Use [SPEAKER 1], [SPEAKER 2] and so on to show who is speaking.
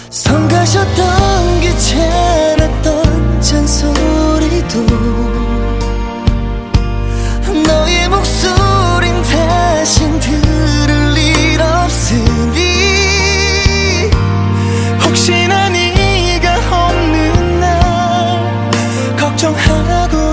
[SPEAKER 1] 성가셨던 귀찮았던 잔소리도 너의 목소린 다신 들을 일 없으니 혹시나 네가 없는 날 걱정하고